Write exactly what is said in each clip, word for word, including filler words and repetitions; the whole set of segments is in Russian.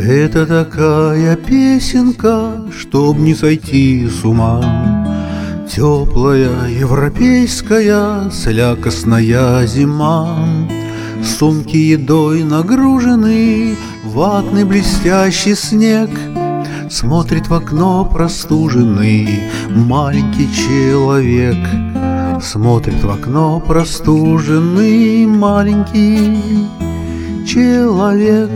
Это такая песенка, чтоб не сойти с ума. Теплая европейская слякостная зима. Сумки едой нагружены, ватный блестящий снег. Смотрит в окно простуженный маленький человек. Смотрит в окно простуженный маленький человек.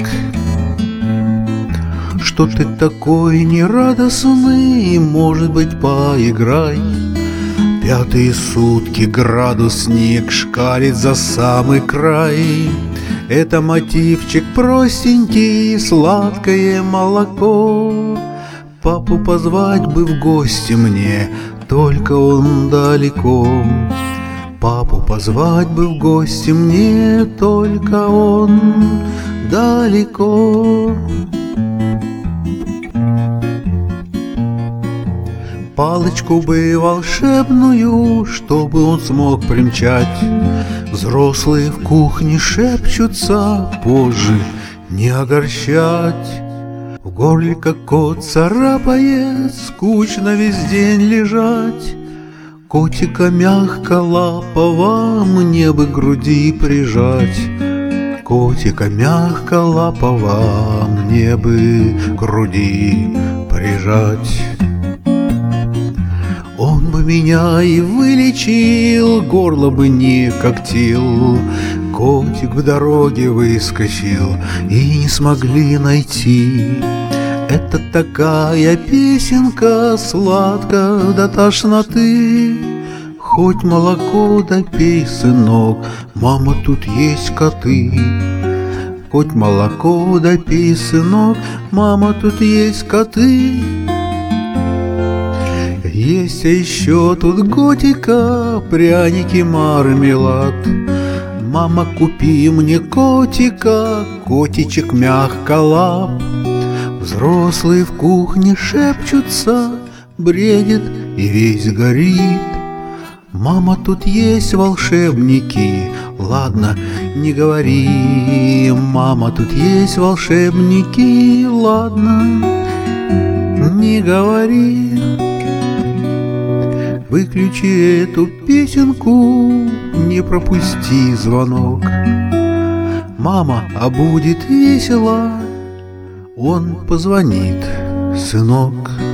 Что ты такой нерадостный, может быть, поиграй. Пятые сутки градусник шкалит за самый край. Это мотивчик простенький, сладкое молоко. Папу позвать бы в гости мне, только он далеко. Папу позвать бы в гости мне, только он далеко. Палочку бы волшебную, чтобы он смог примчать. Взрослые в кухне шепчутся, позже не огорчать. В горле как кот царапает, скучно весь день лежать. Котика мягко лапово мне бы к груди прижать. Котика мягко лапово мне бы к груди прижать. Он бы меня и вылечил, горло бы не когтил. Котик в дороге выскочил, и не смогли найти. Это такая песенка, сладко до тошноты. Хоть молоко допей, сынок, мама, тут есть коты. Хоть молоко допей, сынок, мама, тут есть коты. Есть еще тут готика, пряники, мармелад. Мама, купи мне котика, котичек мягко лап. Взрослые в кухне шепчутся, бредит и весь горит. Мама, тут есть волшебники, ладно, не говори. Мама, тут есть волшебники, ладно, не говори. Выключи эту песенку, не пропусти звонок. Мама, а будет весело, он позвонит, сынок.